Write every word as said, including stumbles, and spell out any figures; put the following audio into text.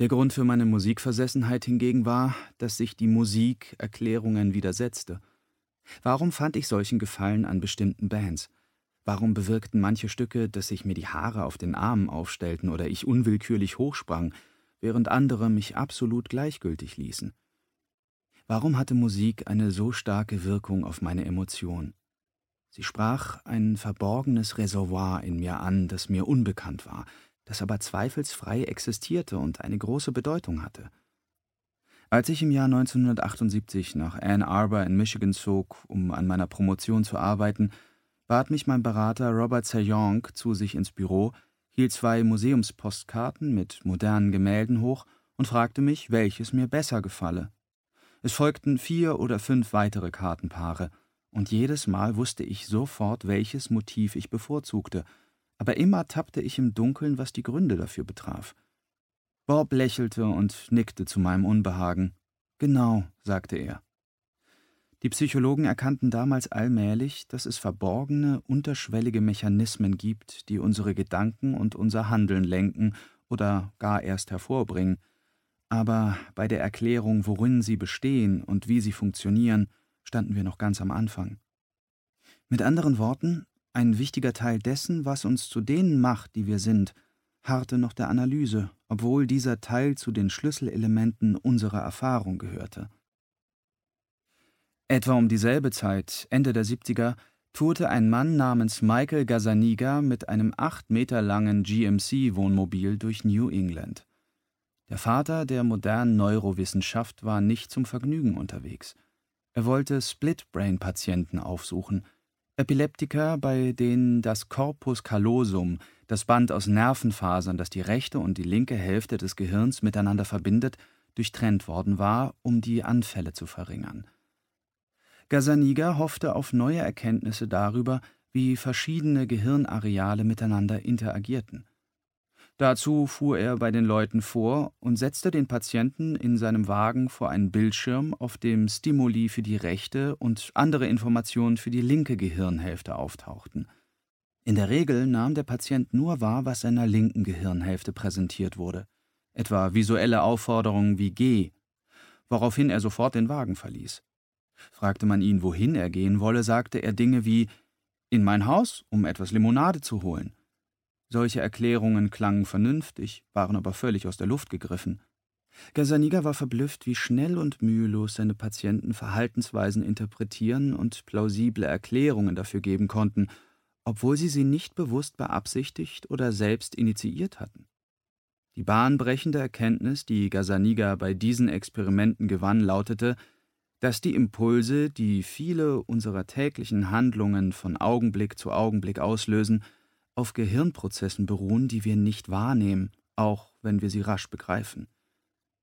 Der Grund für meine Musikversessenheit hingegen war, dass sich die Musik Erklärungen widersetzte. Warum fand ich solchen Gefallen an bestimmten Bands? Warum bewirkten manche Stücke, dass sich mir die Haare auf den Armen aufstellten oder ich unwillkürlich hochsprang, während andere mich absolut gleichgültig ließen? Warum hatte Musik eine so starke Wirkung auf meine Emotionen? Sie sprach ein verborgenes Reservoir in mir an, das mir unbekannt war, das aber zweifelsfrei existierte und eine große Bedeutung hatte. Als ich im Jahr neunzehnhundertachtundsiebzig nach Ann Arbor in Michigan zog, um an meiner Promotion zu arbeiten, bat mich mein Berater Robert Sayonc zu sich ins Büro, hielt zwei Museumspostkarten mit modernen Gemälden hoch und fragte mich, welches mir besser gefalle. Es folgten vier oder fünf weitere Kartenpaare, und jedes Mal wusste ich sofort, welches Motiv ich bevorzugte, aber immer tappte ich im Dunkeln, was die Gründe dafür betraf. Bob lächelte und nickte zu meinem Unbehagen. »Genau«, sagte er. Die Psychologen erkannten damals allmählich, dass es verborgene, unterschwellige Mechanismen gibt, die unsere Gedanken und unser Handeln lenken oder gar erst hervorbringen. Aber bei der Erklärung, worin sie bestehen und wie sie funktionieren, standen wir noch ganz am Anfang. Mit anderen Worten, ein wichtiger Teil dessen, was uns zu denen macht, die wir sind, harrte noch der Analyse, obwohl dieser Teil zu den Schlüsselelementen unserer Erfahrung gehörte. Etwa um dieselbe Zeit, Ende der siebziger, tourte ein Mann namens Michael Gazzaniga mit einem acht Meter langen G M C-Wohnmobil durch New England. Der Vater der modernen Neurowissenschaft war nicht zum Vergnügen unterwegs. Er wollte Split-Brain-Patienten aufsuchen, Epileptiker, bei denen das Corpus callosum, das Band aus Nervenfasern, das die rechte und die linke Hälfte des Gehirns miteinander verbindet, durchtrennt worden war, um die Anfälle zu verringern. Gazzaniga hoffte auf neue Erkenntnisse darüber, wie verschiedene Gehirnareale miteinander interagierten. Dazu fuhr er bei den Leuten vor und setzte den Patienten in seinem Wagen vor einen Bildschirm, auf dem Stimuli für die rechte und andere Informationen für die linke Gehirnhälfte auftauchten. In der Regel nahm der Patient nur wahr, was seiner linken Gehirnhälfte präsentiert wurde, etwa visuelle Aufforderungen wie »Geh«, woraufhin er sofort den Wagen verließ. Fragte man ihn, wohin er gehen wolle, sagte er Dinge wie »in mein Haus, um etwas Limonade zu holen«. Solche Erklärungen klangen vernünftig, waren aber völlig aus der Luft gegriffen. Gazzaniga war verblüfft, wie schnell und mühelos seine Patienten Verhaltensweisen interpretieren und plausible Erklärungen dafür geben konnten, obwohl sie sie nicht bewusst beabsichtigt oder selbst initiiert hatten. Die bahnbrechende Erkenntnis, die Gazzaniga bei diesen Experimenten gewann, lautete, dass die Impulse, die viele unserer täglichen Handlungen von Augenblick zu Augenblick auslösen, auf Gehirnprozessen beruhen, die wir nicht wahrnehmen, auch wenn wir sie rasch begreifen.